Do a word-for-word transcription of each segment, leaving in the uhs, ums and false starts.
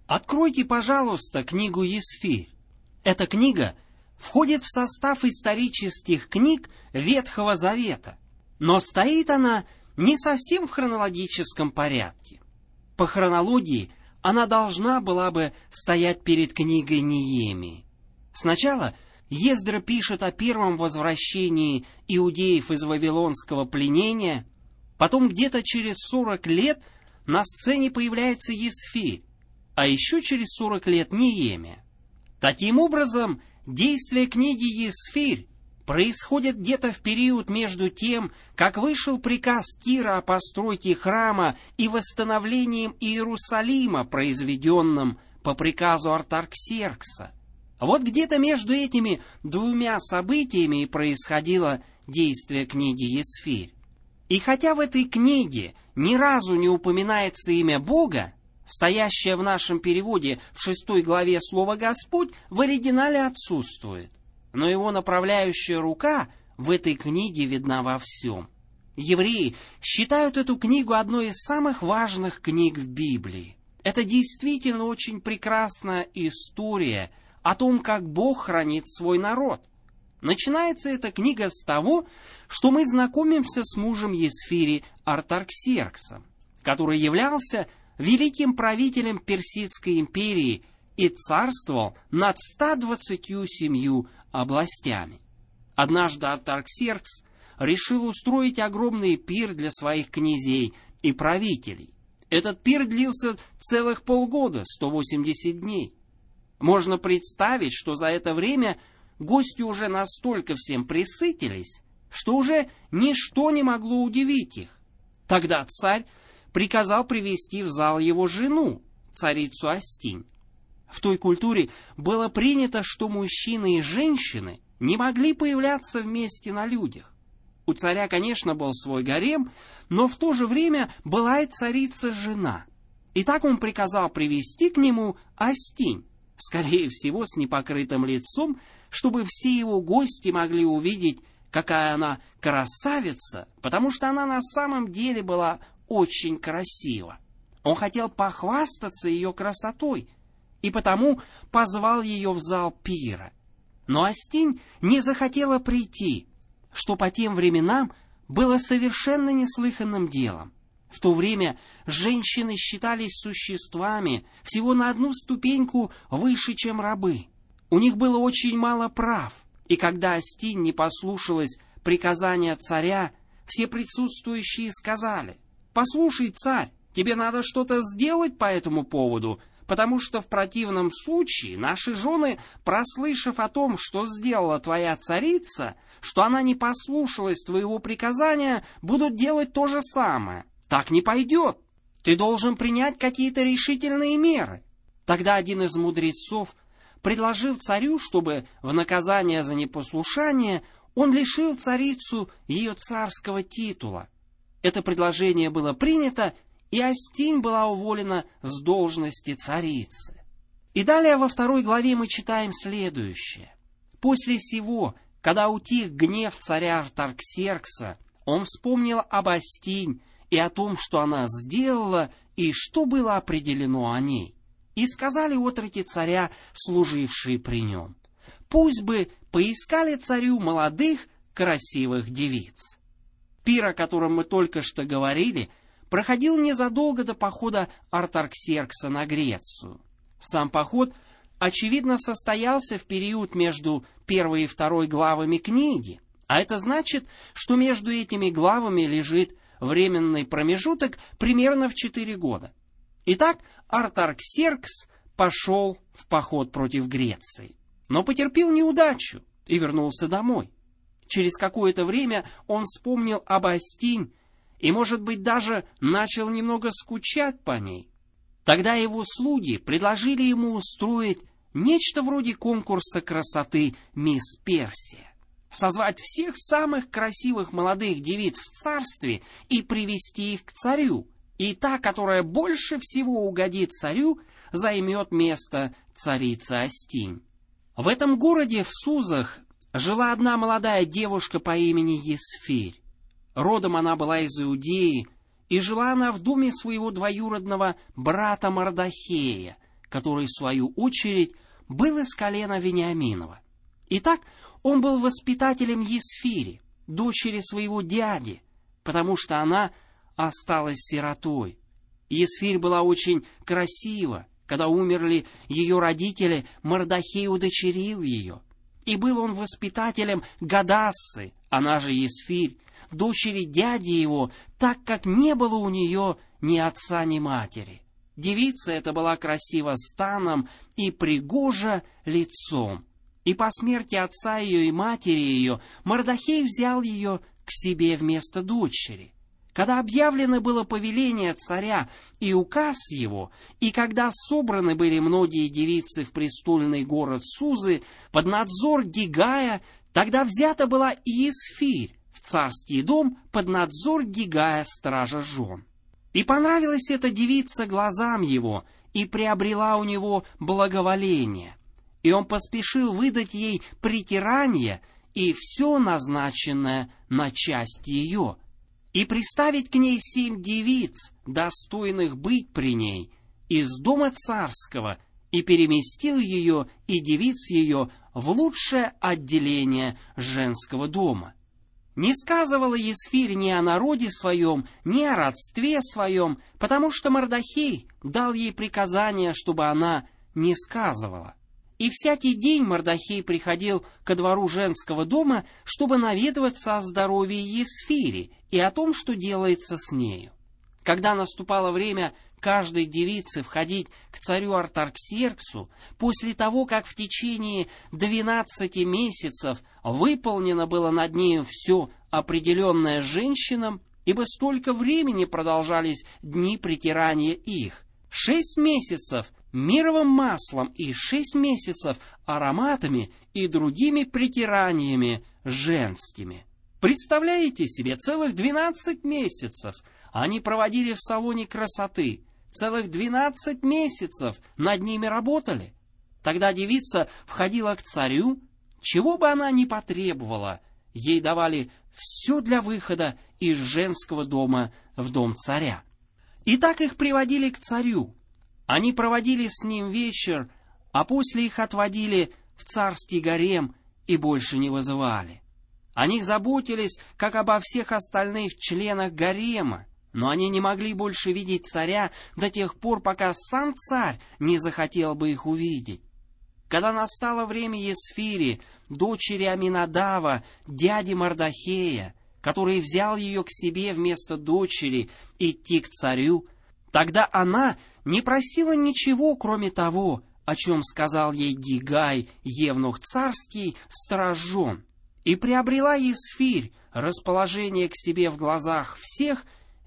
Откройте, пожалуйста, книгу Есфирь. Эта книга входит в состав исторических книг Ветхого Завета, но стоит она не совсем в хронологическом порядке. По хронологии она должна была бы стоять перед книгой Неемии. Сначала Ездра пишет о первом возвращении иудеев из вавилонского пленения, потом где-то через сорок лет на сцене появляется Есфирь, а еще через сорок лет Неемия. Таким образом, действие книги Есфирь происходит где-то в период между тем, как вышел приказ Кира о постройке храма и восстановлением Иерусалима, произведенным по приказу Артаксеркса. Вот где-то между этими двумя событиями и происходило действие книги Есфирь. И хотя в этой книге ни разу не упоминается имя Бога, стоящее в нашем переводе в шестой главе слово «Господь» в оригинале отсутствует, но его направляющая рука в этой книге видна во всем. Евреи считают эту книгу одной из самых важных книг в Библии. Это действительно очень прекрасная история о том, как Бог хранит свой народ. Начинается эта книга с того, что мы знакомимся с мужем Есфири Артаксерксом, который являлся великим правителем Персидской империи и царствовал над ста двадцатью семью областями. Однажды Артаксеркс решил устроить огромный пир для своих князей и правителей. Этот пир длился целых полгода, сто восемьдесят дней. Можно представить, что за это время гости уже настолько всем пресытились, что уже ничто не могло удивить их. Тогда царь приказал привести в зал его жену, царицу Астинь. В той культуре было принято, что мужчины и женщины не могли появляться вместе на людях. У царя, конечно, был свой гарем, но в то же время была и царица-жена. И так он приказал привести к нему Астинь, скорее всего, с непокрытым лицом, чтобы все его гости могли увидеть, какая она красавица, потому что она на самом деле была очень красива. Он хотел похвастаться ее красотой, и потому позвал ее в зал пира. Но Астинь не захотела прийти, что по тем временам было совершенно неслыханным делом. В то время женщины считались существами всего на одну ступеньку выше, чем рабы. У них было очень мало прав, и когда Астинь не послушалась приказания царя, все присутствующие сказали: «Послушай, царь, тебе надо что-то сделать по этому поводу, потому что в противном случае наши жены, прослышав о том, что сделала твоя царица, что она не послушалась твоего приказания, будут делать то же самое. Так не пойдет. Ты должен принять какие-то решительные меры». Тогда один из мудрецов предложил царю, чтобы в наказание за непослушание он лишил царицу ее царского титула. Это предложение было принято, и Астинь была уволена с должности царицы. И далее во второй главе мы читаем следующее. «После сего, когда утих гнев царя Артаксеркса, он вспомнил об Астинь и о том, что она сделала, и что было определено о ней. И сказали отроки царя, служившие при нем: пусть бы поискали царю молодых, красивых девиц». Пир, о котором мы только что говорили, проходил незадолго до похода Артаксеркса на Грецию. Сам поход, очевидно, состоялся в период между первой и второй главами книги, а это значит, что между этими главами лежит временный промежуток примерно в четыре года. Итак, Артаксеркс пошел в поход против Греции, но потерпел неудачу и вернулся домой. Через какое-то время он вспомнил об Астинь и, может быть, даже начал немного скучать по ней. Тогда его слуги предложили ему устроить нечто вроде конкурса красоты «Мисс Персия», созвать всех самых красивых молодых девиц в царстве и привести их к царю, и та, которая больше всего угодит царю, займет место царицы Астинь. В этом городе, в Сузах, жила одна молодая девушка по имени Есфирь. Родом она была из Иудеи, и жила она в доме своего двоюродного брата Мардохея, который, в свою очередь, был из колена Вениаминова. Итак, он был воспитателем Есфири, дочери своего дяди, потому что она осталась сиротой. Есфирь была очень красива. Когда умерли ее родители, Мардохей удочерил ее. И был он воспитателем Гадассы, она же Есфирь, дочери дяди его, так как не было у нее ни отца, ни матери. Девица эта была красива станом и пригожа лицом. И по смерти отца ее и матери ее Мардохей взял ее к себе вместо дочери. Когда объявлено было повеление царя и указ его, и когда собраны были многие девицы в престольный город Сузы под надзор Гигая, тогда взята была и Есфирь в царский дом под надзор Гигая, стража жен. И понравилась эта девица глазам его, и приобрела у него благоволение. И он поспешил выдать ей притирание и все назначенное на часть ее, и приставить к ней семь девиц, достойных быть при ней, из дома царского, и переместил ее и девиц ее в лучшее отделение женского дома. Не сказывала Есфирь ни о народе своем, ни о родстве своем, потому что Мардохей дал ей приказание, чтобы она не сказывала. И всякий день Мардохей приходил ко двору женского дома, чтобы наведываться о здоровье Есфири и о том, что делается с нею. Когда наступало время каждой девицы входить к царю Артаксерксу, после того, как в течение двенадцати месяцев выполнено было над нею все определенное женщинам, ибо столько времени продолжались дни притирания их, шесть месяцев мировым маслом и шесть месяцев ароматами и другими притираниями женскими. Представляете себе, целых двенадцать месяцев они проводили в салоне красоты, целых двенадцать месяцев над ними работали. Тогда девица входила к царю, чего бы она ни потребовала, ей давали все для выхода из женского дома в дом царя. И так их приводили к царю. Они проводили с ним вечер, а после их отводили в царский гарем и больше не вызывали. О них заботились, как обо всех остальных членах гарема, но они не могли больше видеть царя до тех пор, пока сам царь не захотел бы их увидеть. Когда настало время Есфири, дочери Аминадава, дяди Мардохея, который взял ее к себе вместо дочери, идти к царю, тогда она не просила ничего, кроме того, о чем сказал ей Гигай, евнух царский, страж жен, и приобрела Есфирь расположение к себе в глазах всех,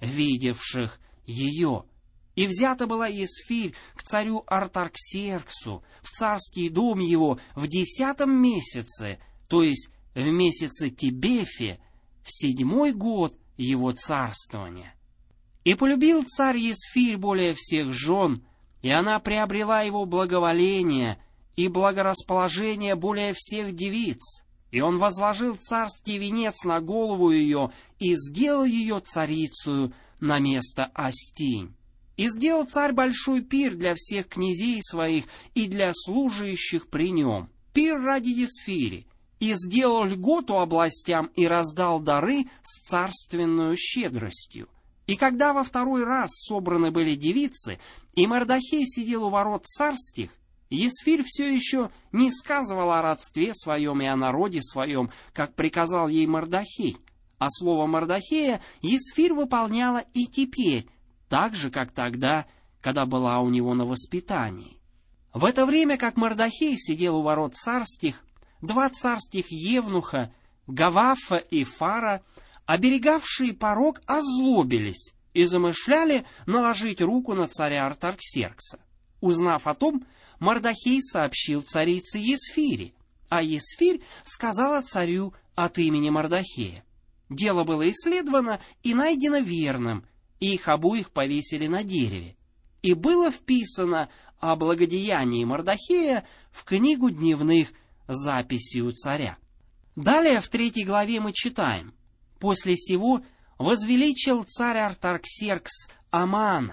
видевших ее. И взята была Есфирь к царю Артаксерксу в царский дом его в десятом месяце, то есть в месяце Тебефе, в седьмой год его царствования. И полюбил царь Есфирь более всех жен, и она приобрела его благоволение и благорасположение более всех девиц. И он возложил царский венец на голову ее и сделал ее царицею на место Астинь. И сделал царь большой пир для всех князей своих и для служащих при нем, пир ради Есфири, и сделал льготу областям и раздал дары с царственную щедростью. И когда во второй раз собраны были девицы, и Мардохей сидел у ворот царских, Есфирь все еще не сказывала о родстве своем и о народе своем, как приказал ей Мардохей, а слово Мардохея Есфирь выполняла и теперь, так же, как тогда, когда была у него на воспитании. В это время, как Мардохей сидел у ворот царских, два царских евнуха, Гавафа и Фара, оберегавшие порог, озлобились и замышляли наложить руку на царя Артаксеркса. Узнав о том, Мардохей сообщил царице Есфири, а Есфирь сказала царю от имени Мардохея. Дело было исследовано и найдено верным, и их обоих повесили на дереве. И было вписано о благодеянии Мардохея в книгу дневных записей у царя. Далее в третьей главе мы читаем: «После сего возвеличил царь Артаксеркс Амана,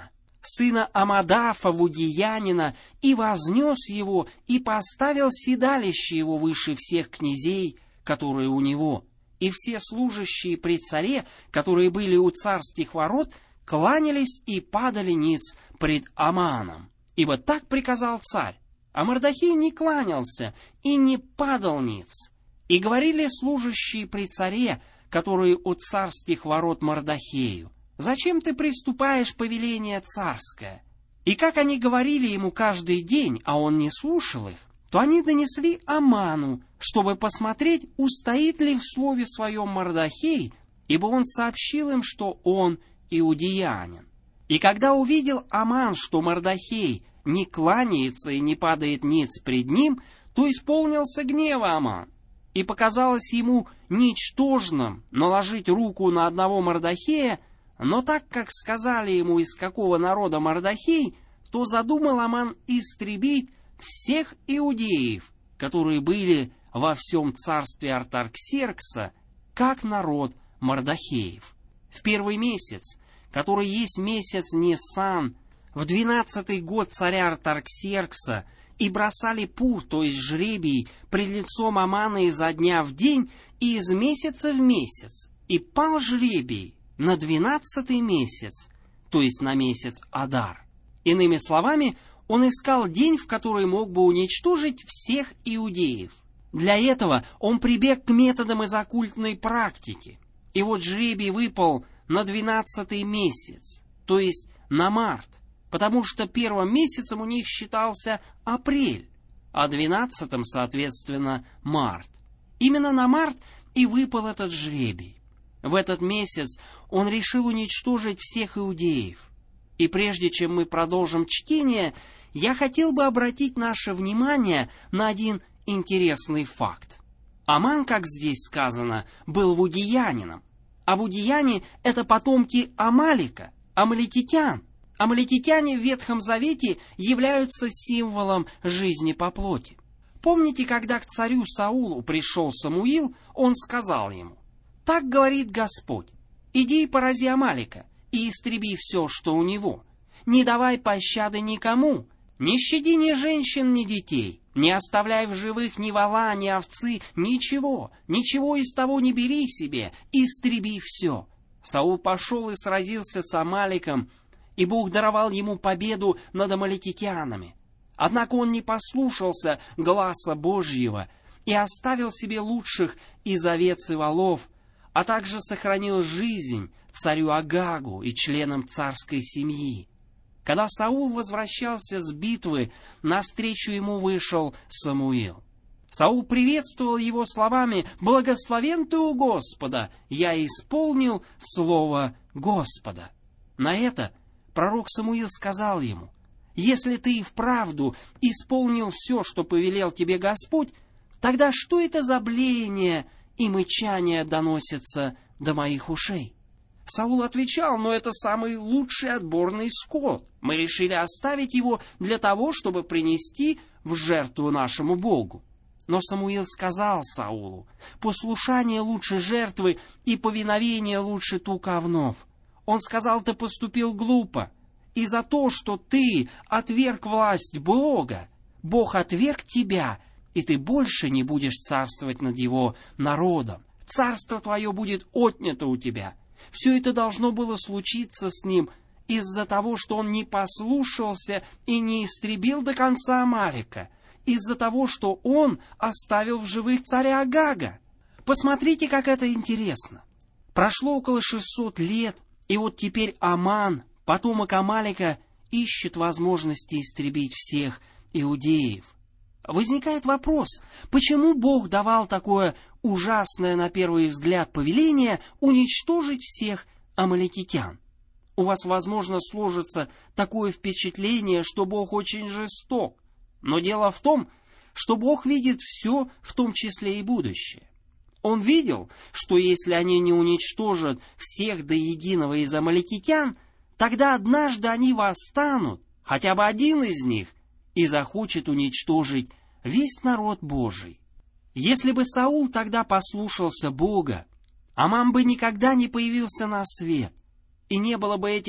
сына Амадафа, вудиянина, и вознес его, и поставил седалище его выше всех князей, которые у него. И все служащие при царе, которые были у царских ворот, кланялись и падали ниц пред Аманом. Ибо так приказал царь. А Мордохей не кланялся и не падал ниц. И говорили служащие при царе, которые у царских ворот, Мордохею: «Зачем ты приступаешь повеление царское?» И как они говорили ему каждый день, а он не слушал их, то они донесли Аману, чтобы посмотреть, устоит ли в слове своем Мордохей, ибо он сообщил им, что он иудеянин. И когда увидел Аман, что Мордохей не кланяется и не падает ниц пред ним, то исполнился гнева Аман, и показалось ему ничтожным наложить руку на одного Мордохея, но так как сказали ему, из какого народа Мордохей, то задумал Аман истребить всех иудеев, которые были во всем царстве Артарксеркса, как народ Мордохеев. В первый месяц, который есть месяц Нисан, в двенадцатый год царя Артарксеркса, и бросали пур, то есть жребий, пред лицом Амана изо дня в день и из месяца в месяц, и пал жребий на двенадцатый месяц, то есть на месяц Адар. Иными словами, он искал день, в который мог бы уничтожить всех иудеев. Для этого он прибег к методам из оккультной практики. И вот жребий выпал на двенадцатый месяц, то есть на март, потому что первым месяцем у них считался апрель, а двенадцатым, соответственно, март. Именно на март и выпал этот жребий. В этот месяц он решил уничтожить всех иудеев. И прежде чем мы продолжим чтение, я хотел бы обратить наше внимание на один интересный факт. Аман, как здесь сказано, был вудиянином, а вудияне — это потомки Амалика, амаликитян. Амаликитяне в Ветхом Завете являются символом жизни по плоти. Помните, когда к царю Саулу пришел Самуил, он сказал ему: «Так говорит Господь, иди и порази Амалика, и истреби все, что у него. Не давай пощады никому, не щади ни женщин, ни детей, не оставляй в живых ни вола, ни овцы, ничего, ничего из того не бери себе, истреби все». Саул пошел и сразился с Амаликом, и Бог даровал ему победу над амаликитянами. Однако он не послушался гласа Божьего и оставил себе лучших из овец и волов, а также сохранил жизнь царю Агагу и членам царской семьи. Когда Саул возвращался с битвы, навстречу ему вышел Самуил. Саул приветствовал его словами: «Благословен ты у Господа, я исполнил слово Господа». На это пророк Самуил сказал ему: «Если ты и вправду исполнил все, что повелел тебе Господь, тогда что это за блеяние и мычание доносится до моих ушей?» Саул отвечал: «Но это самый лучший отборный скот. Мы решили оставить его для того, чтобы принести в жертву нашему Богу». Но Самуил сказал Саулу: «Послушание лучше жертвы, и повиновение лучше тука овнов». Он сказал: «Ты поступил глупо, и за то, что ты отверг власть Бога, Бог отверг тебя, и ты больше не будешь царствовать над его народом. Царство твое будет отнято у тебя». Все это должно было случиться с ним из-за того, что он не послушался и не истребил до конца Амалика, из-за того, что он оставил в живых царя Агага. Посмотрите, как это интересно. Прошло около шестисот лет, и вот теперь Аман, потомок Амалика, ищет возможности истребить всех иудеев. Возникает вопрос, почему Бог давал такое ужасное на первый взгляд повеление уничтожить всех амаликитян? У вас, возможно, сложится такое впечатление, что Бог очень жесток. Но дело в том, что Бог видит все, в том числе и будущее. Он видел, что если они не уничтожат всех до единого из амаликитян, тогда однажды они восстанут, хотя бы один из них, и захочет уничтожить весь народ Божий. Если бы Саул тогда послушался Бога, Аман бы никогда не появился на свет, и не было бы этих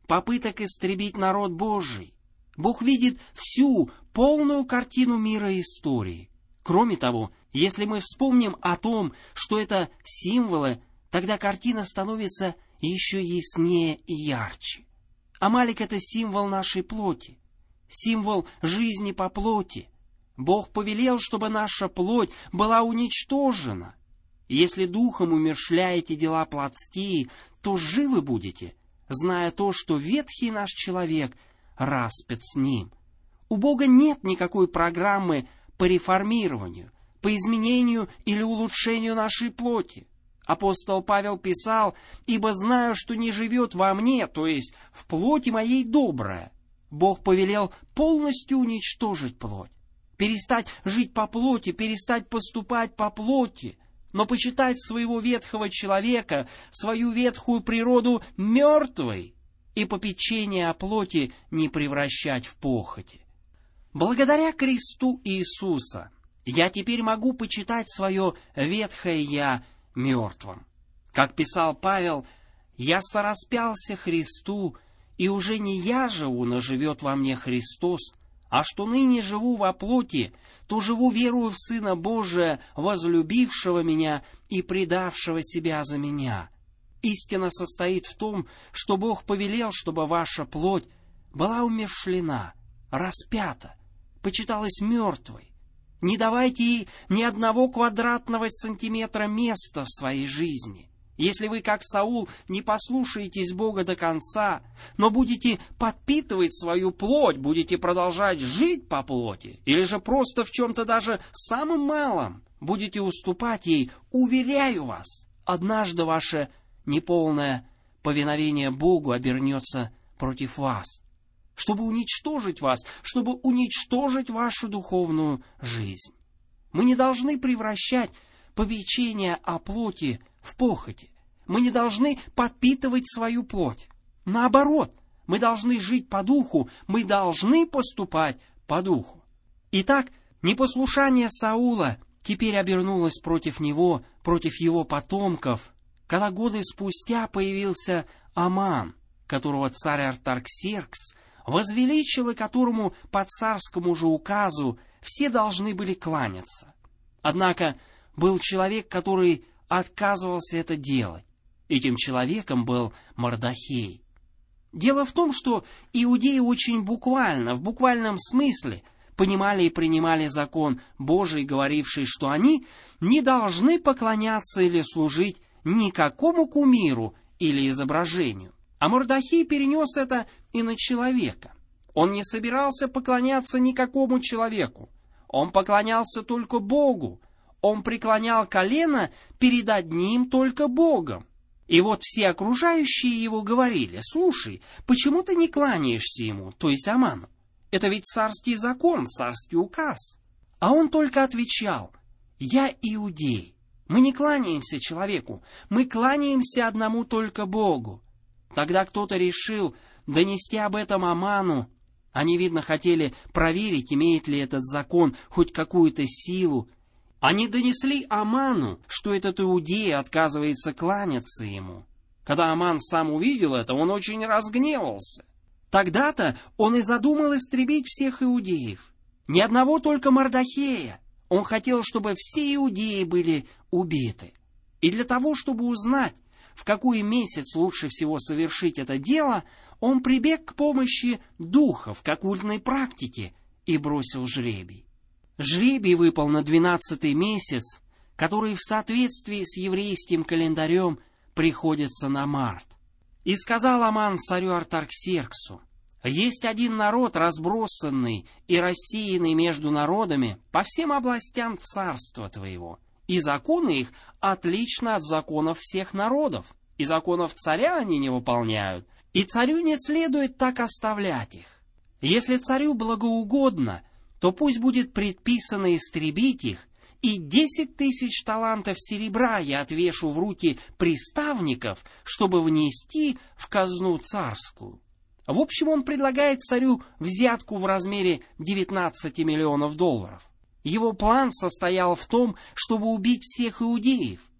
попыток истребить народ Божий. Бог видит всю полную картину мира и истории. Кроме того, если мы вспомним о том, что это символы, тогда картина становится еще яснее и ярче. Амалик — это символ нашей плоти, символ жизни по плоти. Бог повелел, чтобы наша плоть была уничтожена. Если духом умерщвляете дела плотские, то живы будете, зная то, что ветхий наш человек распят с ним. У Бога нет никакой программы по реформированию, по изменению или улучшению нашей плоти. Апостол Павел писал: «Ибо знаю, что не живет во мне, то есть в плоти моей доброе». Бог повелел полностью уничтожить плоть, перестать жить по плоти, перестать поступать по плоти, но почитать своего ветхого человека, свою ветхую природу мертвой и попечение о плоти не превращать в похоти. Благодаря кресту Иисуса я теперь могу почитать свое ветхое «я» мертвым. Как писал Павел: «Я сораспялся Христу, и уже не я живу, но живет во мне Христос, а что ныне живу во плоти, то живу верою в Сына Божия, возлюбившего меня и предавшего себя за меня». Истина состоит в том, что Бог повелел, чтобы ваша плоть была умерщвлена, распята, почиталась мертвой. Не давайте ей ни одного квадратного сантиметра места в своей жизни. Если вы, как Саул, не послушаетесь Бога до конца, но будете подпитывать свою плоть, будете продолжать жить по плоти, или же просто в чем-то даже самым малом будете уступать ей, уверяю вас, однажды ваше неполное повиновение Богу обернется против вас, чтобы уничтожить вас, чтобы уничтожить вашу духовную жизнь. Мы не должны превращать попечение о плоти в похоти. Мы не должны подпитывать свою плоть. Наоборот, мы должны жить по духу, мы должны поступать по духу. Итак, непослушание Саула теперь обернулось против него, против его потомков, когда годы спустя появился Аман, которого царь Артаксеркс возвеличил и которому по царскому же указу все должны были кланяться. Однако был человек, который отказывался это делать. Этим человеком был Мордохей. Дело в том, что иудеи очень буквально, в буквальном смысле, понимали и принимали закон Божий, говоривший, что они не должны поклоняться или служить никакому кумиру или изображению. А Мордохей перенес это и на человека. Он не собирался поклоняться никакому человеку. Он поклонялся только Богу. Он преклонял колено перед одним только Богом. И вот все окружающие его говорили: «Слушай, почему ты не кланяешься ему, то есть Аману? Это ведь царский закон, царский указ». А он только отвечал: «Я иудей. Мы не кланяемся человеку, мы кланяемся одному только Богу». Тогда кто-то решил донести об этом Аману. Они, видно, хотели проверить, имеет ли этот закон хоть какую-то силу. Они донесли Аману, что этот иудей отказывается кланяться ему. Когда Аман сам увидел это, он очень разгневался. Тогда-то он и задумал истребить всех иудеев. Ни одного только Мордохея. Он хотел, чтобы все иудеи были убиты. И для того, чтобы узнать, в какой месяц лучше всего совершить это дело, он прибег к помощи духов, к оккультной практике, и бросил жребий. Жребий выпал на двенадцатый месяц, который в соответствии с еврейским календарем приходится на март. И сказал Аман царю Артаксерксу: «Есть один народ, разбросанный и рассеянный между народами по всем областям царства твоего, и законы их отличны от законов всех народов, и законов царя они не выполняют, и царю не следует так оставлять их. Если царю благоугодно, то пусть будет предписано истребить их, и десять тысяч талантов серебра я отвешу в руки приставников, чтобы внести в казну царскую». В общем, он предлагает царю взятку в размере девятнадцати миллионов долларов. Его план состоял в том, чтобы убить всех иудеев,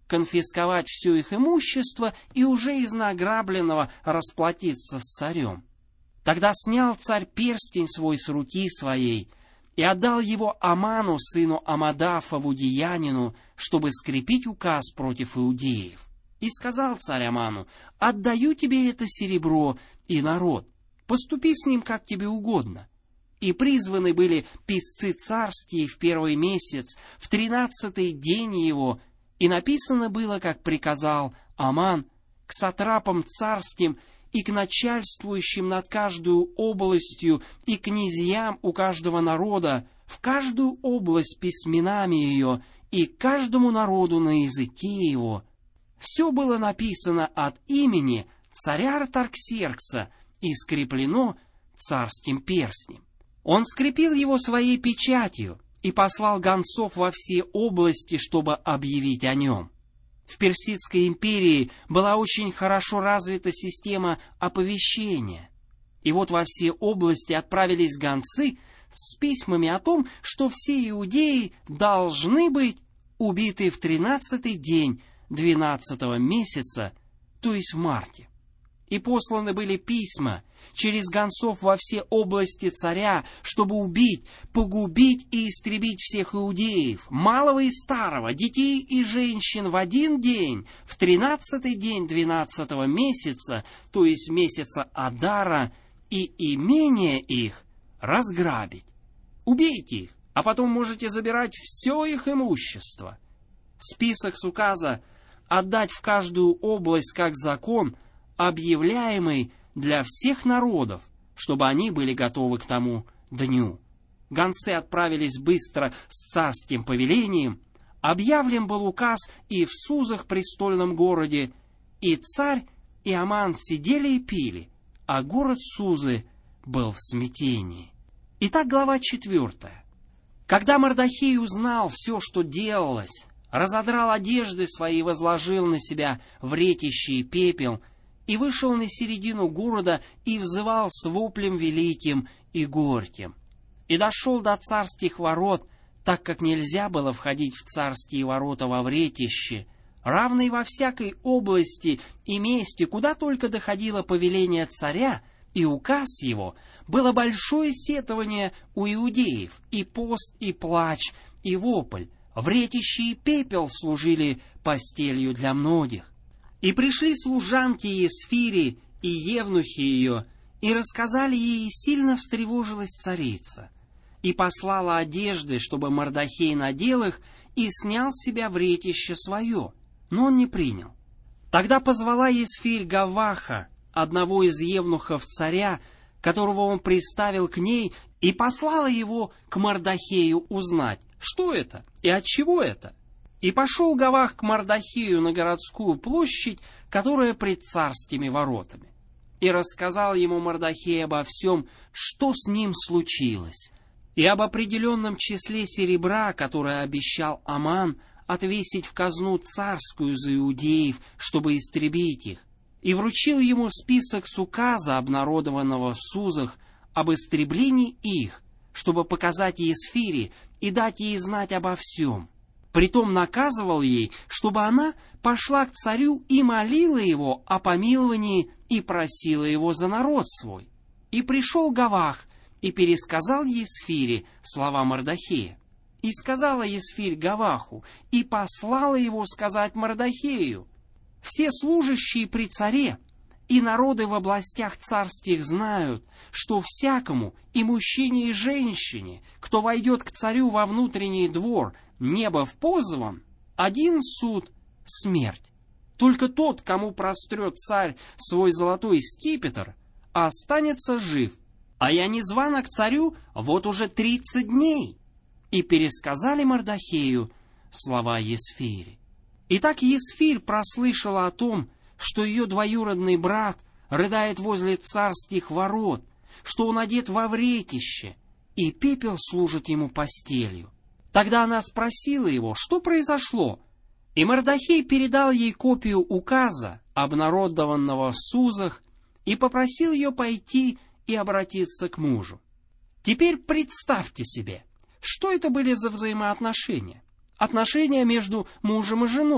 конфисковать все их имущество и уже из награбленного расплатиться с царем. Тогда снял царь перстень свой с руки своей и отдал его Аману, сыну Амадафа, вудеянину, чтобы скрепить указ против иудеев. И сказал царь Аману: «Отдаю тебе это серебро и народ, поступи с ним, как тебе угодно». И призваны были писцы царские в первый месяц, в тринадцатый день его, и написано было, как приказал Аман, к сатрапам царским и к начальствующим над каждую областью и князьям у каждого народа, в каждую область письменами ее и каждому народу на языке его. Все было написано от имени царя Артаксеркса и скреплено царским перстнем. Он скрепил его своей печатью и послал гонцов во все области, чтобы объявить о нем. В Персидской империи была очень хорошо развита система оповещения. И вот во все области отправились гонцы с письмами о том, что все иудеи должны быть убиты в тринадцатый день двенадцатого месяца, то есть в марте. И посланы были письма через гонцов во все области царя, чтобы убить, погубить и истребить всех иудеев, малого и старого, детей и женщин в один день, в тринадцатый день двенадцатого месяца, то есть месяца Адара, и имение их разграбить. Убейте их, а потом можете забирать все их имущество. Список с указа отдать в каждую область как закон, объявляемый для всех народов, чтобы они были готовы к тому дню. Гонцы отправились быстро с царским повелением, объявлен был указ и в Сузах престольном городе, и царь и Аман сидели и пили, а город Сузы был в смятении. Итак, глава четвертая. Когда Мордохей узнал все, что делалось, разодрал одежды свои и возложил на себя вретище и пепел, и вышел на середину города и взывал с воплем великим и горьким. И дошел до царских ворот, так как нельзя было входить в царские ворота во вретище, равный во всякой области и месте, куда только доходило повеление царя и указ его, было большое сетование у иудеев, и пост, и плач, и вопль, вретище и пепел служили постелью для многих. И пришли служанки Есфири и евнухи ее, и рассказали ей, и сильно встревожилась царица, и послала одежды, чтобы Мордохей надел их, и снял с себя вретище свое, но он не принял. Тогда позвала Есфирь Гаваха, одного из евнухов царя, которого он приставил к ней, и послала его к Мордохею узнать, что это и от чего это. И пошел Гавах к Мордохею на городскую площадь, которая пред царскими воротами. И рассказал ему Мордохей обо всем, что с ним случилось, и об определенном числе серебра, которое обещал Аман отвесить в казну царскую за иудеев, чтобы истребить их, и вручил ему список с указа, обнародованного в Сузах, об истреблении их, чтобы показать Есфире и дать ей знать обо всем. Притом наказывал ей, чтобы она пошла к царю и молила его о помиловании и просила его за народ свой. И пришел Гавах и пересказал Есфире слова Мордохея. И сказала Есфирь Гаваху, и послала его сказать Мордохею: «Все служащие при царе и народы в областях царских знают, что всякому, и мужчине, и женщине, кто войдет к царю во внутренний двор, небо в позовом, один суд — смерть. Только тот, кому прострет царь свой золотой скипетр, останется жив. А я не звана к царю вот уже тридцать дней». И пересказали Мордохею слова Есфири. Итак, Есфирь прослышала о том, что ее двоюродный брат рыдает возле царских ворот, что он одет во вретище, и пепел служит ему постелью. Тогда она спросила его, что произошло, и Мордохей передал ей копию указа, обнародованного в Сузах, и попросил ее пойти и обратиться к мужу. Теперь представьте себе, что это были за взаимоотношения. Отношения между мужем и женой.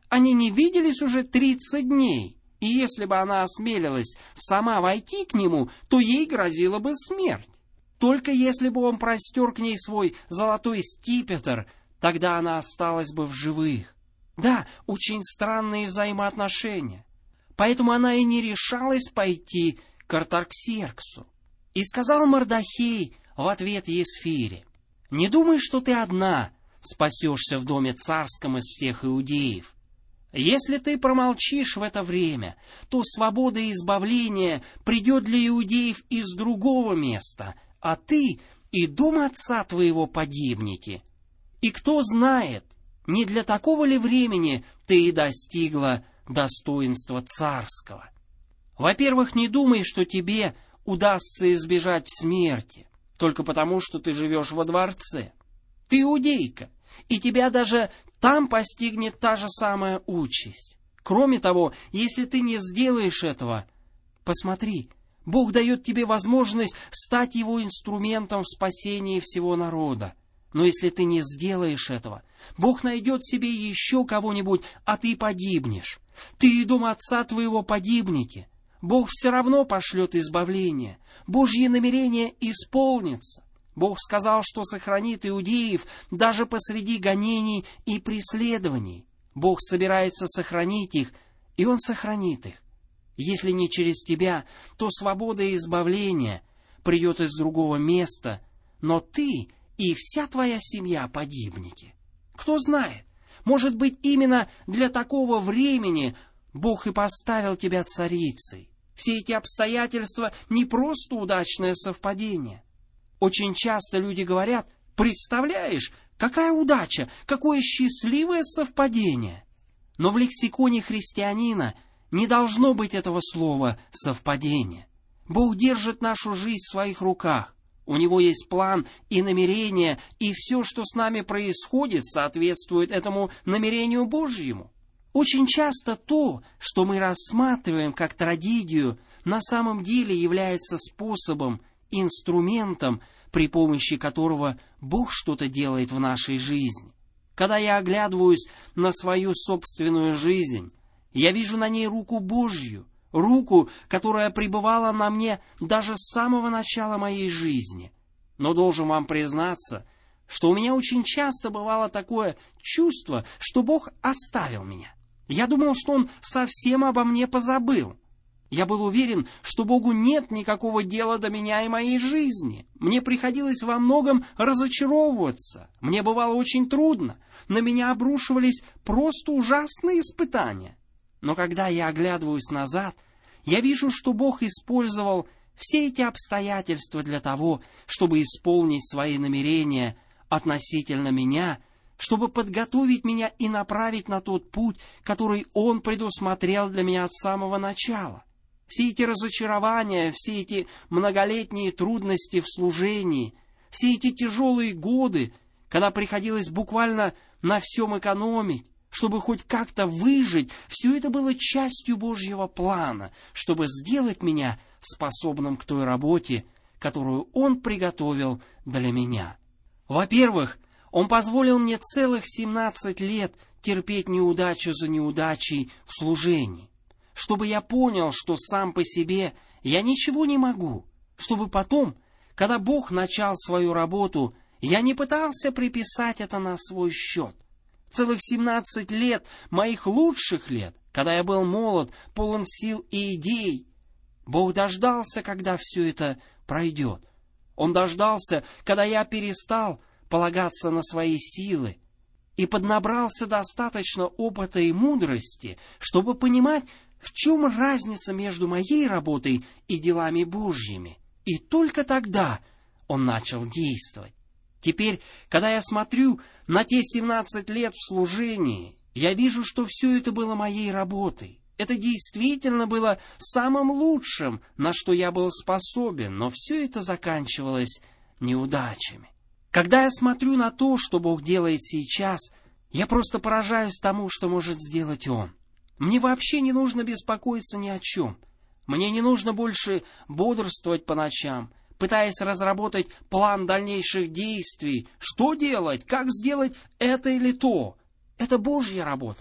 Они не виделись уже тридцать дней, и если бы она осмелилась сама войти к нему, то ей грозила бы смерть. Только если бы он простер к ней свой золотой скипетр, тогда она осталась бы в живых. Да, очень странные взаимоотношения. Поэтому она и не решалась пойти к Артаксерксу. И сказал Мордохей в ответ Есфире: «Не думай, что ты одна спасешься в доме царском из всех иудеев. Если ты промолчишь в это время, то свобода и избавление придет для иудеев из другого места, а ты и дом отца твоего погибнете. И кто знает, не для такого ли времени ты и достигла достоинства царского? Во-первых, не думай, что тебе удастся избежать смерти, только потому, что ты живешь во дворце. Ты иудейка, и тебя даже там постигнет та же самая участь. Кроме того, если ты не сделаешь этого, посмотри, Бог дает тебе возможность стать Его инструментом в спасении всего народа. Но если ты не сделаешь этого, Бог найдет себе еще кого-нибудь, а ты погибнешь. Ты и дом отца твоего погибнете. Бог все равно пошлет избавление. Божьи намерения исполнятся. Бог сказал, что сохранит иудеев даже посреди гонений и преследований. Бог собирается сохранить их, и Он сохранит их. Если не через тебя, то свобода и избавление придет из другого места, но ты и вся твоя семья погибнете. Кто знает, может быть, именно для такого времени Бог и поставил тебя царицей. Все эти обстоятельства не просто удачное совпадение. Очень часто люди говорят: представляешь, какая удача, какое счастливое совпадение. Но в лексиконе христианина не должно быть этого слова «совпадение». Бог держит нашу жизнь в своих руках. У Него есть план и намерение, и все, что с нами происходит, соответствует этому намерению Божьему. Очень часто то, что мы рассматриваем как трагедию, на самом деле является способом, инструментом, при помощи которого Бог что-то делает в нашей жизни. Когда я оглядываюсь на свою собственную жизнь, я вижу на ней руку Божью, руку, которая пребывала на мне даже с самого начала моей жизни. Но должен вам признаться, что у меня очень часто бывало такое чувство, что Бог оставил меня. Я думал, что Он совсем обо мне позабыл. Я был уверен, что Богу нет никакого дела до меня и моей жизни. Мне приходилось во многом разочаровываться. Мне бывало очень трудно. На меня обрушивались просто ужасные испытания. Но когда я оглядываюсь назад, я вижу, что Бог использовал все эти обстоятельства для того, чтобы исполнить свои намерения относительно меня, чтобы подготовить меня и направить на тот путь, который Он предусмотрел для меня с самого начала. Все эти разочарования, все эти многолетние трудности в служении, все эти тяжелые годы, когда приходилось буквально на всем экономить, чтобы хоть как-то выжить, все это было частью Божьего плана, чтобы сделать меня способным к той работе, которую Он приготовил для меня. Во-первых, Он позволил мне целых семнадцать лет терпеть неудачу за неудачей в служении, чтобы я понял, что сам по себе я ничего не могу, чтобы потом, когда Бог начал свою работу, я не пытался приписать это на свой счет. Целых семнадцать лет, моих лучших лет, когда я был молод, полон сил и идей, Бог дождался, когда все это пройдет. Он дождался, когда я перестал полагаться на свои силы и поднабрался достаточно опыта и мудрости, чтобы понимать, в чем разница между моей работой и делами Божьими. И только тогда Он начал действовать. Теперь, когда я смотрю на те семнадцать лет в служении, я вижу, что все это было моей работой. Это действительно было самым лучшим, на что я был способен, но все это заканчивалось неудачами. Когда я смотрю на то, что Бог делает сейчас, я просто поражаюсь тому, что может сделать Он. Мне вообще не нужно беспокоиться ни о чем. Мне не нужно больше бодрствовать по ночам, пытаясь разработать план дальнейших действий. Что делать? Как сделать это или то? Это Божья работа.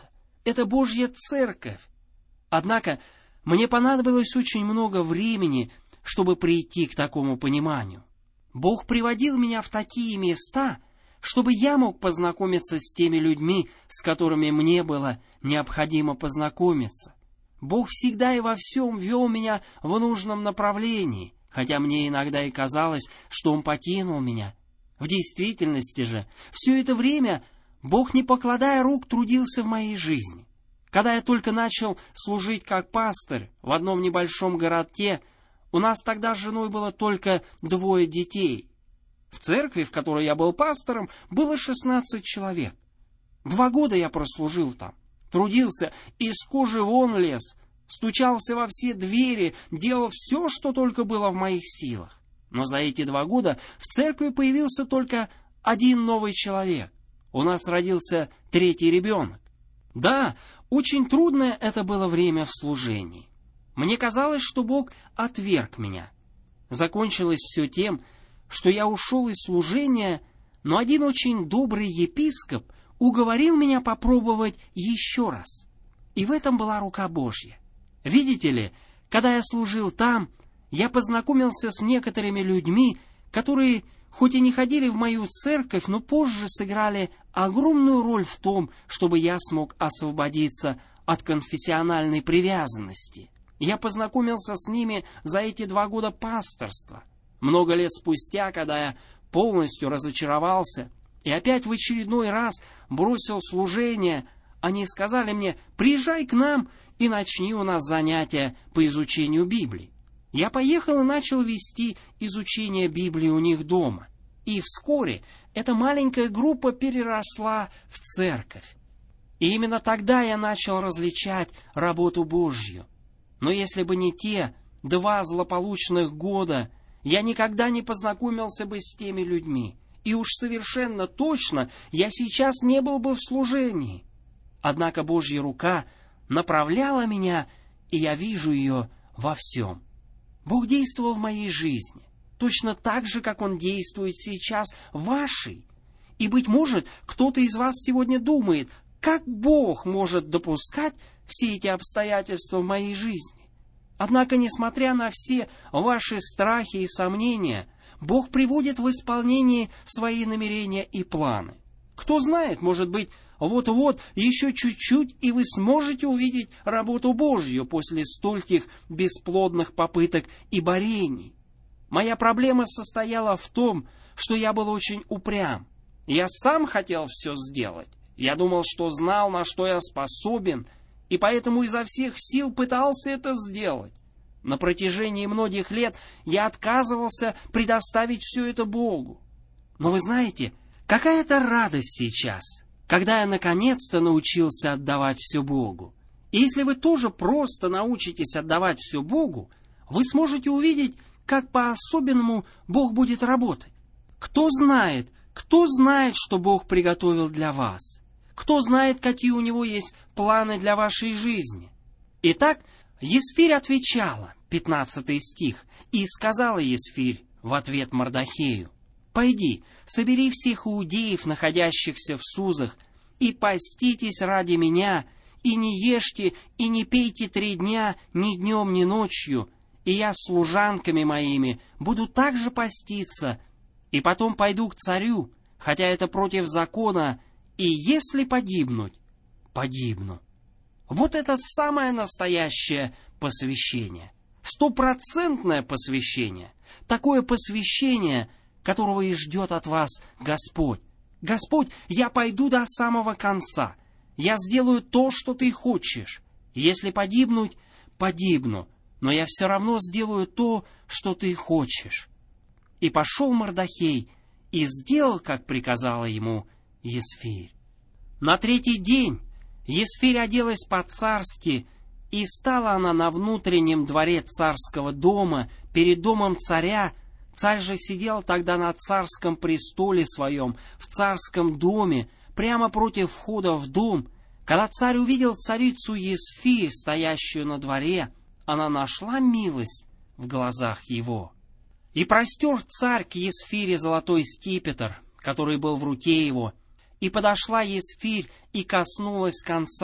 это Божья церковь. Однако мне понадобилось очень много времени, чтобы прийти к такому пониманию. Бог приводил меня в такие места, чтобы я мог познакомиться с теми людьми, с которыми мне было необходимо познакомиться. Бог всегда и во всем вел меня в нужном направлении, хотя мне иногда и казалось, что Он покинул меня. В действительности же, все это время Бог, не покладая рук, трудился в моей жизни. Когда я только начал служить как пастырь в одном небольшом городке, у нас тогда с женой было только двое детей. В церкви, в которой я был пастором, было шестнадцать человек. Два года я прослужил там, трудился, из кожи вон лез, стучался во все двери, делал все, что только было в моих силах. Но за эти два года в церкви появился только один новый человек. У нас родился третий ребенок. Да, очень трудное это было время в служении. Мне казалось, что Бог отверг меня. Закончилось все тем, что я ушел из служения, но один очень добрый епископ уговорил меня попробовать еще раз. И в этом была рука Божья. Видите ли, когда я служил там, я познакомился с некоторыми людьми, которые хоть и не ходили в мою церковь, но позже сыграли огромную роль в том, чтобы я смог освободиться от конфессиональной привязанности. Я познакомился с ними за эти два года пасторства. Много лет спустя, когда я полностью разочаровался и опять в очередной раз бросил служение, они сказали мне: «Приезжай к нам и начни у нас занятия по изучению Библии». Я поехал и начал вести изучение Библии у них дома. И вскоре эта маленькая группа переросла в церковь. И именно тогда я начал различать работу Божью. Но если бы не те два злополучных года, я никогда не познакомился бы с теми людьми. И уж совершенно точно я сейчас не был бы в служении. Однако Божья рука направляла меня, и я вижу ее во всем. Бог действовал в моей жизни, точно так же, как Он действует сейчас в вашей. И, быть может, кто-то из вас сегодня думает, как Бог может допускать все эти обстоятельства в моей жизни. Однако, несмотря на все ваши страхи и сомнения, Бог приводит в исполнение свои намерения и планы. Кто знает, может быть, вот-вот, еще чуть-чуть, и вы сможете увидеть работу Божью после стольких бесплодных попыток и борений. Моя проблема состояла в том, что я был очень упрям. Я сам хотел все сделать. Я думал, что знал, на что я способен, и поэтому изо всех сил пытался это сделать. На протяжении многих лет я отказывался предоставить все это Богу. Но вы знаете, какая-то радость сейчас, когда я наконец-то научился отдавать все Богу. И если вы тоже просто научитесь отдавать все Богу, вы сможете увидеть, как по-особенному Бог будет работать. Кто знает, кто знает, что Бог приготовил для вас? Кто знает, какие у Него есть планы для вашей жизни? Итак, Есфирь отвечала, пятнадцатый стих, и сказала Есфирь в ответ Мордохею: «Пойди, собери всех иудеев, находящихся в Сузах, и поститесь ради меня, и не ешьте, и не пейте три дня, ни днем, ни ночью, и я с служанками моими буду также поститься, и потом пойду к царю, хотя это против закона, и если погибнуть, погибну». Вот это самое настоящее посвящение, стопроцентное посвящение, такое посвящение, которого и ждет от вас Господь. Господь, я пойду до самого конца, я сделаю то, что Ты хочешь. Если погибнуть, погибну, но я все равно сделаю то, что Ты хочешь. И пошел Мордохей и сделал, как приказала ему Есфирь. На третий день Есфирь оделась по-царски, и стала она на внутреннем дворе царского дома, перед домом царя. Царь же сидел тогда на царском престоле своем, в царском доме, прямо против входа в дом. Когда царь увидел царицу Есфирь, стоящую на дворе, она нашла милость в глазах его. И простер царь к Есфире золотой скипетр, который был в руке его, и подошла Есфирь и коснулась конца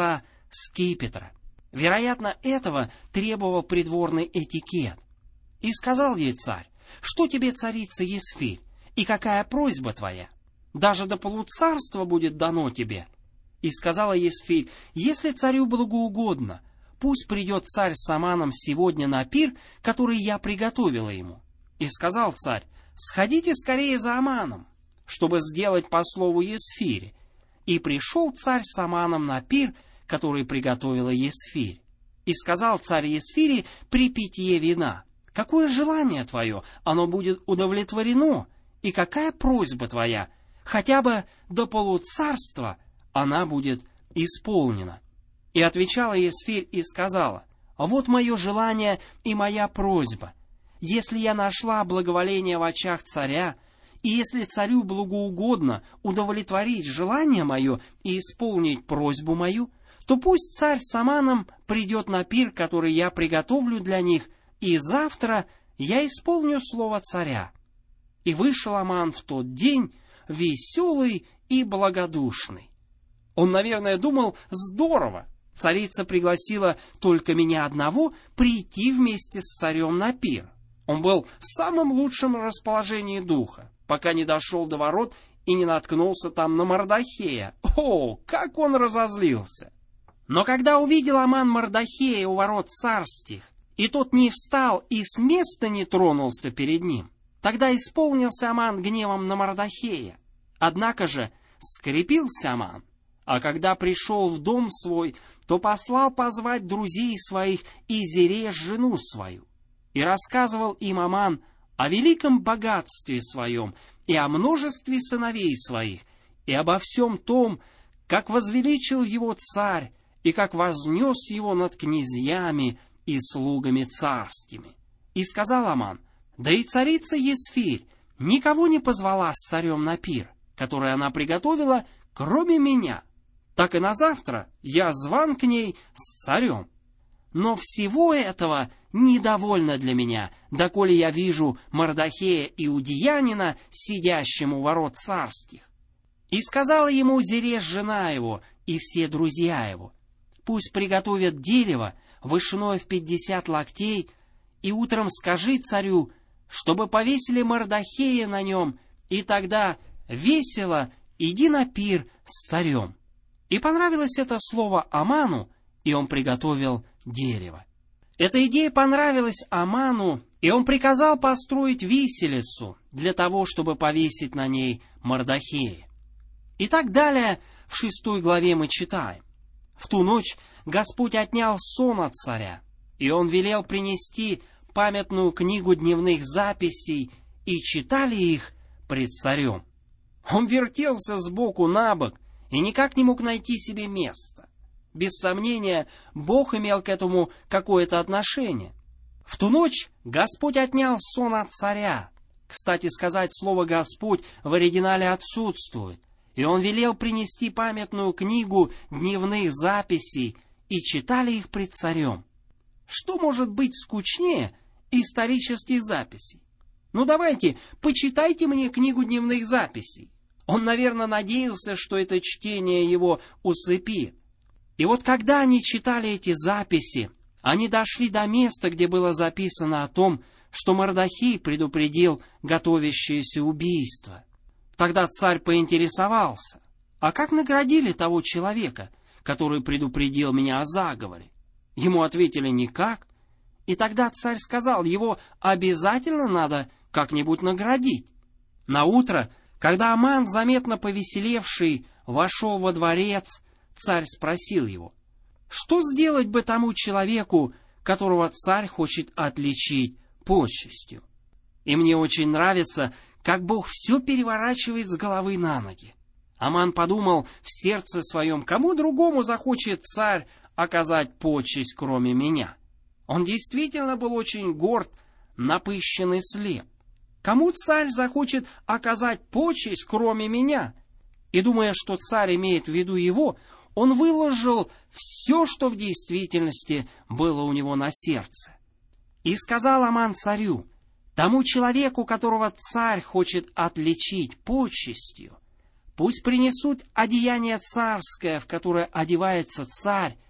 скипетра. Вероятно, этого требовал придворный этикет. И сказал ей царь: «Что тебе, царица Есфирь, и какая просьба твоя? Даже до полуцарства будет дано тебе». И сказала Есфирь: «Если царю благоугодно, пусть придет царь с Аманом сегодня на пир, который я приготовила ему». И сказал царь: «Сходите скорее за Аманом, чтобы сделать по слову Есфири». И пришел царь с Аманом на пир, который приготовила Есфирь. И сказал царь Есфири при питье вина: «Какое желание твое, оно будет удовлетворено, и какая просьба твоя, хотя бы до полуцарства, она будет исполнена». И отвечала Есфирь и сказала: «Вот мое желание и моя просьба. Если я нашла благоволение в очах царя, и если царю благоугодно удовлетворить желание мое и исполнить просьбу мою, то пусть царь с Аманом придет на пир, который я приготовлю для них, и завтра я исполню слово царя». И вышел Аман в тот день веселый и благодушный. Он, наверное, думал: здорово, царица пригласила только меня одного прийти вместе с царем на пир. Он был в самом лучшем расположении духа, пока не дошел до ворот и не наткнулся там на Мордохея. О, как он разозлился! Но когда увидел Аман Мордохея у ворот царских, и тот не встал и с места не тронулся перед ним, тогда исполнился Аман гневом на Мордохея. Однако же скрепился Аман, а когда пришел в дом свой, то послал позвать друзей своих и Зереш жену свою. И рассказывал им Аман о великом богатстве своем, и о множестве сыновей своих, и обо всем том, как возвеличил его царь, и как вознес его над князьями и слугами царскими. И сказал Аман: «Да и царица Есфирь никого не позвала с царем на пир, который она приготовила, кроме меня. Так и на завтра я зван к ней с царем. Но всего этого недовольно для меня, доколе я вижу Мордохея иудеянина, сидящим у ворот царских». И сказала ему Зереш жена его и все друзья его: «Пусть приготовят дерево вышиной в пятьдесят локтей, и утром скажи царю, чтобы повесили Мордохея на нем, и тогда весело иди на пир с царем». И понравилось это слово Аману, и он приготовил дерево. Эта идея понравилась Аману, и он приказал построить виселицу для того, чтобы повесить на ней Мордохея. И так далее в шестой главе мы читаем: «В ту ночь Господь отнял сон от царя, и он велел принести памятную книгу дневных записей, и читали их пред царем. Он вертелся сбоку на бок и никак не мог найти себе места. Без сомнения, Бог имел к этому какое-то отношение. В ту ночь Господь отнял сон от царя». Кстати сказать, слово «Господь» в оригинале отсутствует. И он велел принести памятную книгу дневных записей, и читали их пред царем. Что может быть скучнее исторических записей? Ну давайте, почитайте мне книгу дневных записей. Он, наверное, надеялся, что это чтение его усыпит. И вот когда они читали эти записи, они дошли до места, где было записано о том, что Мордохей предупредил готовящееся убийство. Тогда царь поинтересовался: «А как наградили того человека, который предупредил меня о заговоре?» Ему ответили: «Никак». И тогда царь сказал: «Его обязательно надо как-нибудь наградить». Наутро, когда Аман, заметно повеселевший, вошел во дворец, царь спросил его: «Что сделать бы тому человеку, которого царь хочет отличить почестью?» И мне очень нравится, как Бог все переворачивает с головы на ноги. Аман подумал в сердце своем: кому другому захочет царь оказать почесть, кроме меня? Он действительно был очень горд, напыщен и слеп. Кому царь захочет оказать почесть, кроме меня? И думая, что царь имеет в виду его, он выложил все, что в действительности было у него на сердце. И сказал Аман царю: тому человеку, которого царь хочет отличить почестью, пусть принесут одеяние царское, в которое одевается царь,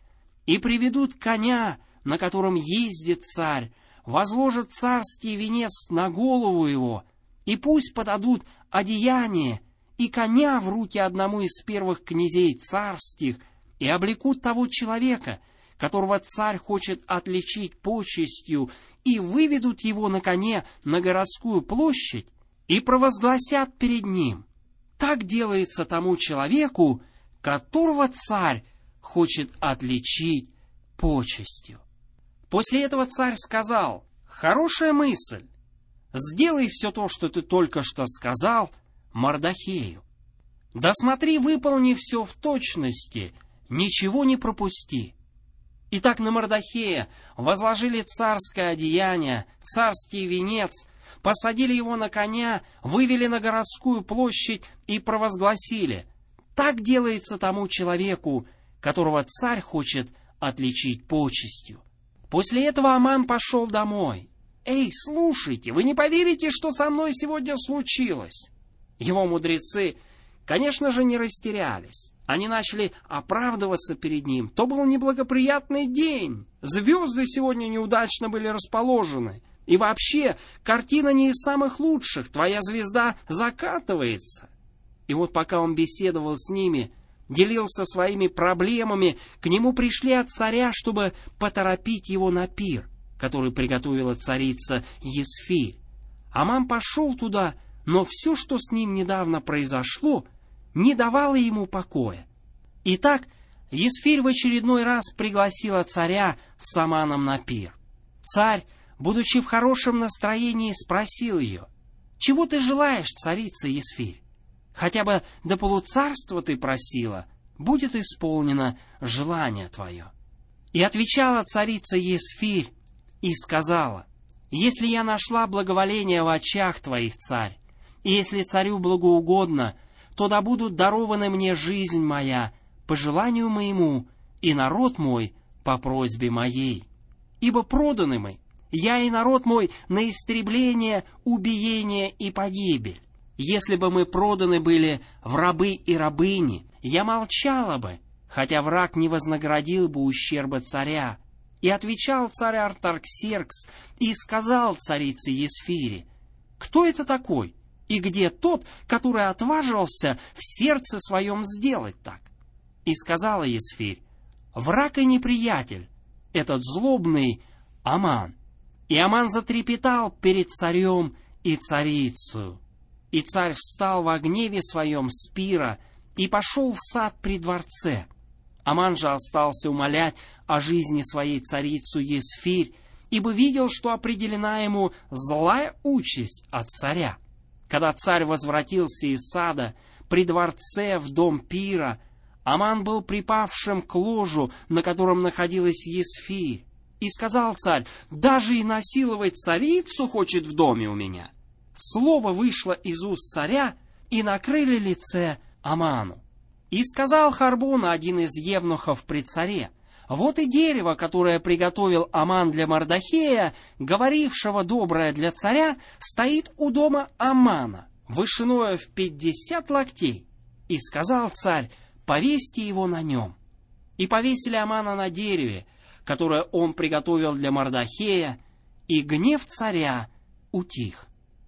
и приведут коня, на котором ездит царь, возложат царский венец на голову его, и пусть подадут одеяние и коня в руки одному из первых князей царских, и облекут того человека, которого царь хочет отличить почестью, и выведут его на коне на городскую площадь, и провозгласят перед ним: так делается тому человеку, которого царь хочет отличить почестью. После этого царь сказал: хорошая мысль, сделай все то, что ты только что сказал Мордохею. Да смотри, выполни все в точности, ничего не пропусти. Итак, на Мордохея возложили царское одеяние, царский венец, посадили его на коня, вывели на городскую площадь и провозгласили: так делается тому человеку, которого царь хочет отличить почестью. После этого Аман пошел домой. «Эй, слушайте, вы не поверите, что со мной сегодня случилось?» Его мудрецы, конечно же, не растерялись. Они начали оправдываться перед ним. То был неблагоприятный день. Звезды сегодня неудачно были расположены. И вообще, картина не из самых лучших. Твоя звезда закатывается. И вот пока он беседовал с ними, делился своими проблемами, к нему пришли от царя, чтобы поторопить его на пир, который приготовила царица Есфирь. Аман пошел туда, но все, что с ним недавно произошло, не давало ему покоя. Итак, Есфирь в очередной раз пригласила царя с Аманом на пир. Царь, будучи в хорошем настроении, спросил ее: «Чего ты желаешь, царица Есфирь? Хотя бы до полуцарства ты просила, будет исполнено желание твое». И отвечала царица Есфирь и сказала: «Если я нашла благоволение в очах твоих, царь, и если царю благоугодно, то да будут дарованы мне жизнь моя по желанию моему, и народ мой по просьбе моей. Ибо проданы мы, я и народ мой, на истребление, убиение и погибель. Если бы мы проданы были в рабы и рабыни, я молчала бы, хотя враг не вознаградил бы ущерба царя». И отвечал царь Артаксеркс и сказал царице Есфире: «Кто это такой? И где тот, который отважился в сердце своем сделать так?» И сказала Есфирь: «Враг и неприятель, этот злобный Аман». И Аман затрепетал перед царем и царицею. И царь встал во гневе своем с пира и пошел в сад при дворце. Аман же остался умолять о жизни своей царицу Есфирь, ибо видел, что определена ему злая участь от царя. Когда царь возвратился из сада при дворце в дом пира, Аман был припавшим к ложу, на котором находилась Есфирь. И сказал царь: «Даже и насиловать царицу хочет в доме у меня». Слово вышло из уст царя, и накрыли лице Аману. И сказал Харбона, один из евнухов при царе: «Вот и дерево, которое приготовил Аман для Мордохея, говорившего доброе для царя, стоит у дома Амана, вышиною в пятьдесят локтей». И сказал царь: «Повесьте его на нем». И повесили Амана на дереве, которое он приготовил для Мордохея, и гнев царя утих.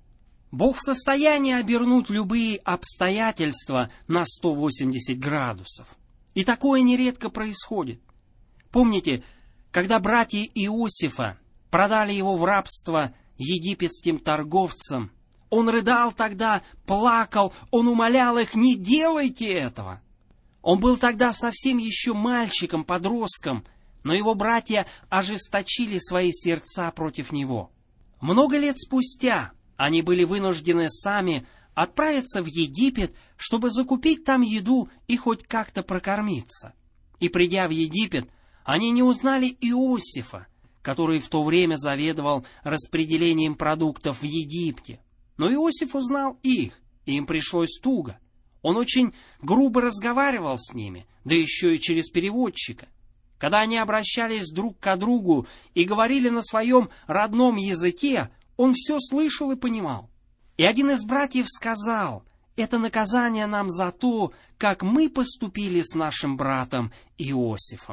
Бог в состоянии обернуть любые обстоятельства на сто восемьдесят градусов. И такое нередко происходит. Помните, когда братья Иосифа продали его в рабство египетским торговцам, он рыдал тогда, плакал, он умолял их: «Не делайте этого». Он был тогда совсем еще мальчиком, подростком, но его братья ожесточили свои сердца против него. Много лет спустя они были вынуждены сами отправиться в Египет, чтобы закупить там еду и хоть как-то прокормиться. И придя в Египет, они не узнали Иосифа, который в то время заведовал распределением продуктов в Египте. Но Иосиф узнал их, и им пришлось туго. Он очень грубо разговаривал с ними, да еще и через переводчика. Когда они обращались друг к другу и говорили на своем родном языке, он все слышал и понимал. И один из братьев сказал: «Это наказание нам за то, как мы поступили с нашим братом Иосифом».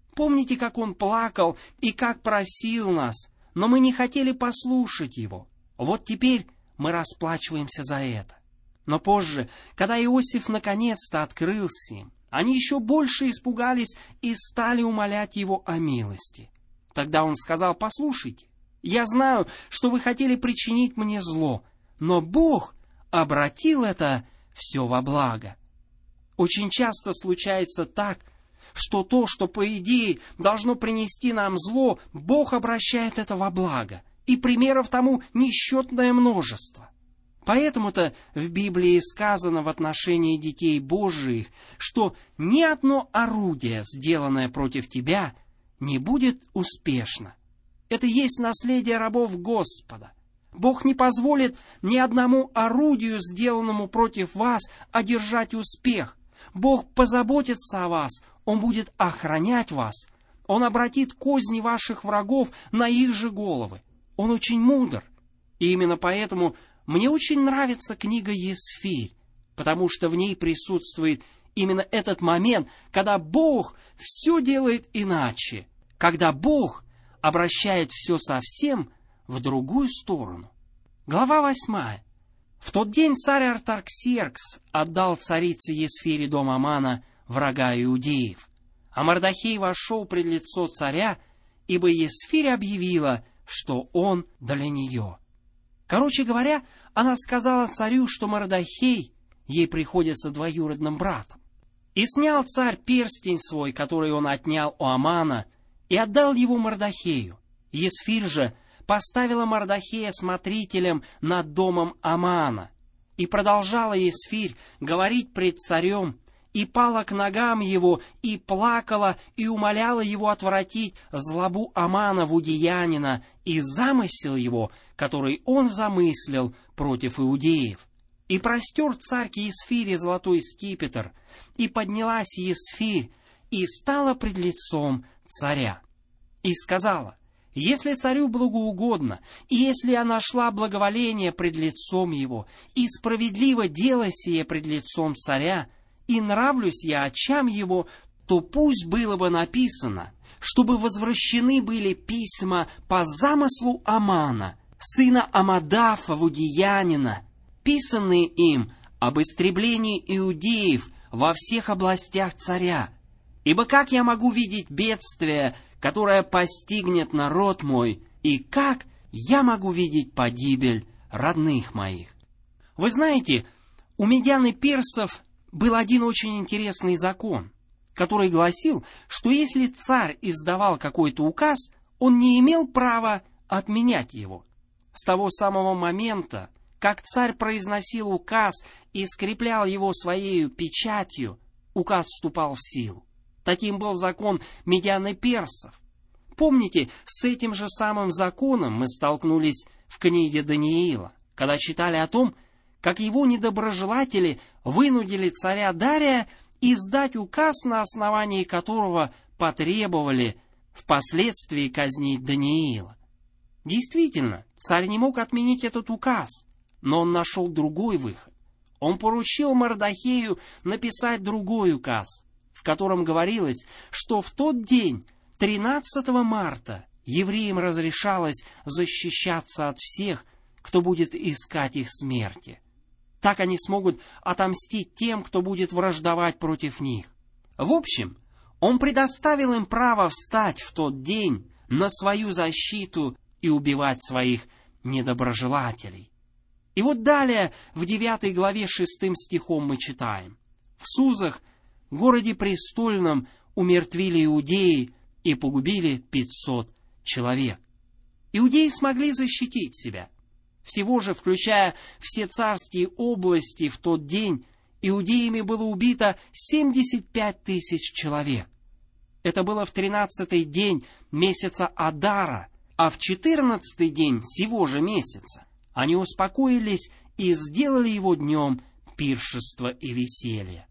Помните, как он плакал и как просил нас, но мы не хотели послушать его. Вот теперь мы расплачиваемся за это. Но позже, когда Иосиф наконец-то открылся им, они еще больше испугались и стали умолять его о милости. Тогда он сказал: «Послушайте, я знаю, что вы хотели причинить мне зло, но Бог обратил это все во благо». Очень часто случается так, что то, что по идее должно принести нам зло, Бог обращает это во благо. И примеров тому несчетное множество. Поэтому-то в Библии сказано в отношении детей Божиих, что ни одно орудие, сделанное против тебя, не будет успешно. Это есть наследие рабов Господа. Бог не позволит ни одному орудию, сделанному против вас, одержать успех. Бог позаботится о вас, Он будет охранять вас. Он обратит козни ваших врагов на их же головы. Он очень мудр. И именно поэтому мне очень нравится книга Есфирь, потому что в ней присутствует именно этот момент, когда Бог все делает иначе, когда Бог обращает все совсем в другую сторону. Глава восьмая. В тот день царь Артаксеркс отдал царице Есфире дом Амана, врага иудеев. А Мордохей вошел пред лицо царя, ибо Есфирь объявила, что он для нее. Короче говоря, она сказала царю, что Мордохей ей приходится двоюродным братом. И снял царь перстень свой, который он отнял у Амана, и отдал его Мордохею. Есфирь же поставила Мордохея смотрителем над домом Амана. И продолжала Есфирь говорить пред царем, и пала к ногам его, и плакала, и умоляла его отвратить злобу Амана вудеянина и замысел его, который он замыслил против иудеев. И простер царь к Есфире золотой скипетр, и поднялась Есфирь, и стала пред лицом царя. И сказала: «Если царю благоугодно, и если я нашла благоволение пред лицом его, и справедливо дело сие пред лицом царя, и нравлюсь я очам его, то пусть было бы написано, чтобы возвращены были письма по замыслу Амана, сына Амадафа вудеянина, писанные им об истреблении иудеев во всех областях царя. Ибо как я могу видеть бедствие, которое постигнет народ мой, и как я могу видеть погибель родных моих?» Вы знаете, у медян и персов был один очень интересный закон, который гласил, что если царь издавал какой-то указ, он не имел права отменять его. С того самого момента, как царь произносил указ и скреплял его своей печатью, указ вступал в силу. Таким был закон медян и персов. Помните, с этим же самым законом мы столкнулись в книге Даниила, когда читали о том, как его недоброжелатели вынудили царя Дария издать указ, на основании которого потребовали впоследствии казнить Даниила. Действительно, царь не мог отменить этот указ, но он нашел другой выход. Он поручил Мордохею написать другой указ, в котором говорилось, что в тот день, тринадцатого марта, евреям разрешалось защищаться от всех, кто будет искать их смерти. Так они смогут отомстить тем, кто будет враждовать против них. В общем, он предоставил им право встать в тот день на свою защиту и убивать своих недоброжелателей. И вот далее, в девятой главе шестым стихом мы читаем: «В Сузах, городе престольном, умертвили иудеи и погубили пятьсот человек». Иудеи смогли защитить себя. Всего же, включая все царские области, в тот день иудеями было убито семьдесят пять тысяч человек. Это было в тринадцатый день месяца Адара, а в четырнадцатый день сего же месяца они успокоились и сделали его днем пиршества и веселья.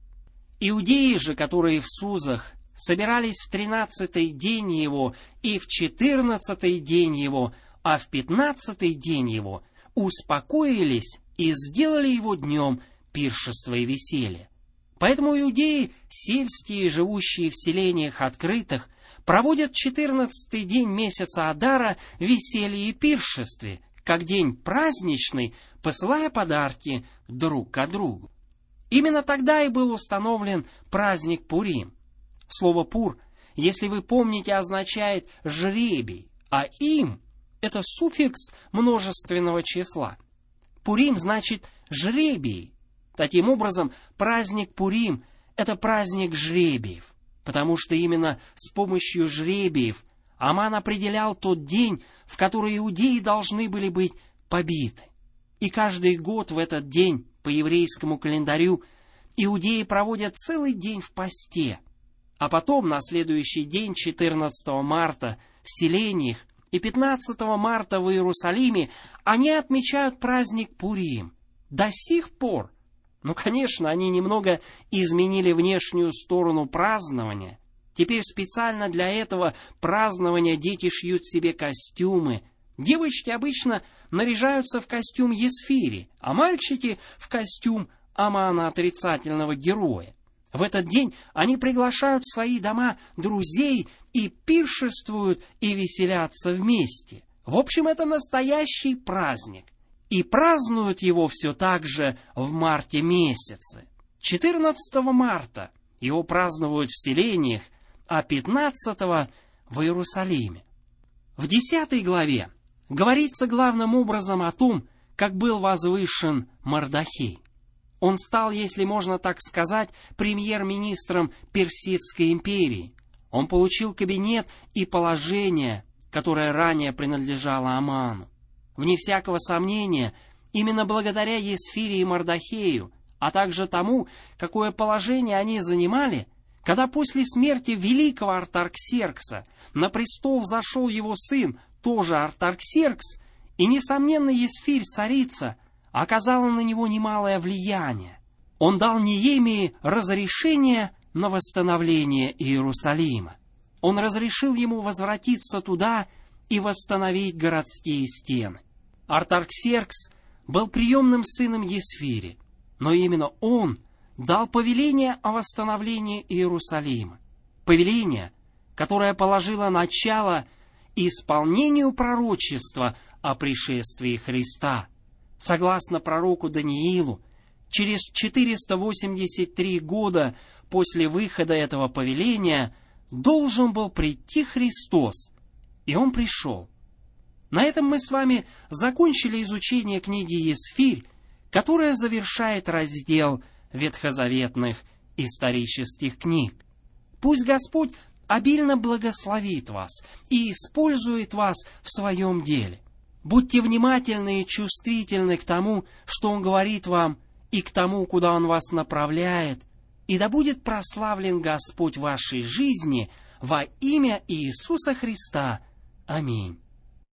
Иудеи же, которые в Сузах, собирались в тринадцатый день его и в четырнадцатый день его, а в пятнадцатый день его успокоились и сделали его днем пиршества и веселья. Поэтому иудеи, сельские, живущие в селениях открытых, проводят четырнадцатый день месяца Адара в веселье и пиршестве, как день праздничный, посылая подарки друг к другу. Именно тогда и был установлен праздник Пурим. Слово «пур», если вы помните, означает «жребий», а «им» — это суффикс множественного числа. Пурим значит «жребий». Таким образом, праздник Пурим — это праздник жребиев, потому что именно с помощью жребиев Аман определял тот день, в который иудеи должны были быть побиты. И каждый год в этот день, по еврейскому календарю, иудеи проводят целый день в посте, а потом на следующий день, четырнадцатого марта, в селениях и пятнадцатого марта в Иерусалиме они отмечают праздник Пурим. До сих пор. Ну, конечно, они немного изменили внешнюю сторону празднования. Теперь специально для этого празднования дети шьют себе костюмы. Девочки обычно наряжаются в костюм Есфири, а мальчики в костюм Амана, отрицательного героя. В этот день они приглашают в свои дома друзей и пиршествуют и веселятся вместе. В общем, это настоящий праздник. И празднуют его все так же в марте месяце. четырнадцатого марта его празднуют в селениях, а пятнадцатого в Иерусалиме. В десятой главе говорится главным образом о том, как был возвышен Мордохей. Он стал, если можно так сказать, премьер-министром Персидской империи. Он получил кабинет и положение, которое ранее принадлежало Аману. Вне всякого сомнения, именно благодаря Есфире и Мордохею, а также тому, какое положение они занимали, когда после смерти великого Артаксеркса на престол взошел его сын, тоже Артаксеркс, и, несомненно, Есфирь, царица, оказала на него немалое влияние. Он дал Неемии разрешение на восстановление Иерусалима. Он разрешил ему возвратиться туда и восстановить городские стены. Артаксеркс был приемным сыном Есфири, но именно он дал повеление о восстановлении Иерусалима. Повеление, которое положило начало исполнению пророчества о пришествии Христа. Согласно пророку Даниилу, через четыреста восемьдесят три года после выхода этого повеления должен был прийти Христос, и Он пришел. На этом мы с вами закончили изучение книги Есфирь, которая завершает раздел ветхозаветных исторических книг. Пусть Господь обильно благословит вас и использует вас в своем деле. Будьте внимательны и чувствительны к тому, что Он говорит вам, и к тому, куда Он вас направляет, и да будет прославлен Господь в вашей жизни во имя Иисуса Христа. Аминь.